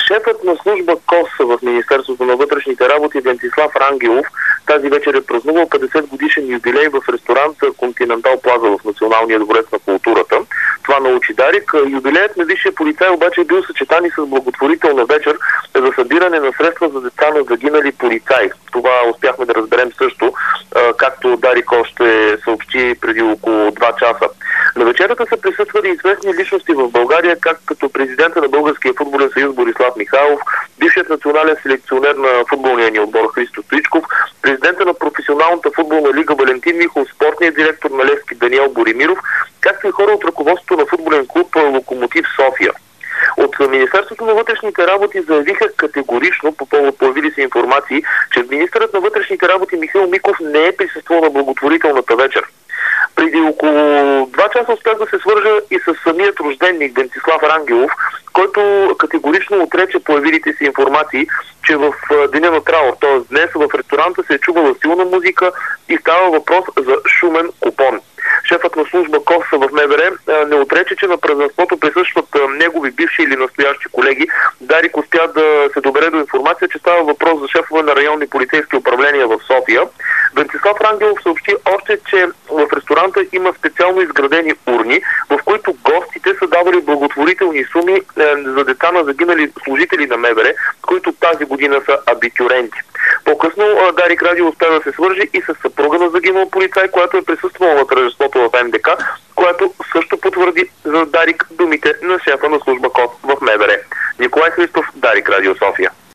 Шефът на служба КОС в Министерството на вътрешните работи Венцислав Рангелов тази вечер е празнувал 50 годишен юбилей в ресторант Континентал Плаза в Националния дворец на културата. Това научи Дарик. Юбилеят на висшия полицай обаче е бил съчетан и с благотворителна вечер за събиране на средства за деца на загинали полицаи. Това успяхме да разберем също, както Дарик още съобщи преди около 2 часа. На вечерата са присъствали известни личности в България, като президента на Българския футболен съюз Борислав Михайлов, бившият национален селекционер на футболния ни отбор Христо Стоичков, президента на професионалната футболна лига Валентин Михов, спортният директор на Левски Даниел Боримиров, както и хора от ръководството на футболен клуб Локомотив София. От Министерството на вътрешните работи заявиха категорично по повод появили се информации, че министърът на вътрешните работи Михаил Миков не е присъствал на благотворителната вечер. Преди около 2 часа успях да се свържа и с самият рожденник Венцислав Рангелов, който категорично отрече появилите си информации, че в деня на траур, т.е. днес в ресторанта се е чувала силна музика и става въпрос за шумен купон. Шефът на служба КОС в МВР не отрече, че на празненството присъстват негови бивши или настоящи колеги. Дарик успя да се добере до информация, че става въпрос за шефове на районни полицейски управления в София. Венцислав Рангелов съобщи още, че в ресторанта има специално изградени урни, в които гостите са давали благотворителни суми за деца на загинали служители на МВР, които тази година са абитюренти. По-късно Дарик Радио успя да се свържи и с съпруга на загинал полицай, която е присъствала на тържеството в МДК, която също потвърди за Дарик думите на шефа на служба КОС в МВР. Николай Христов, Дарик Радио София.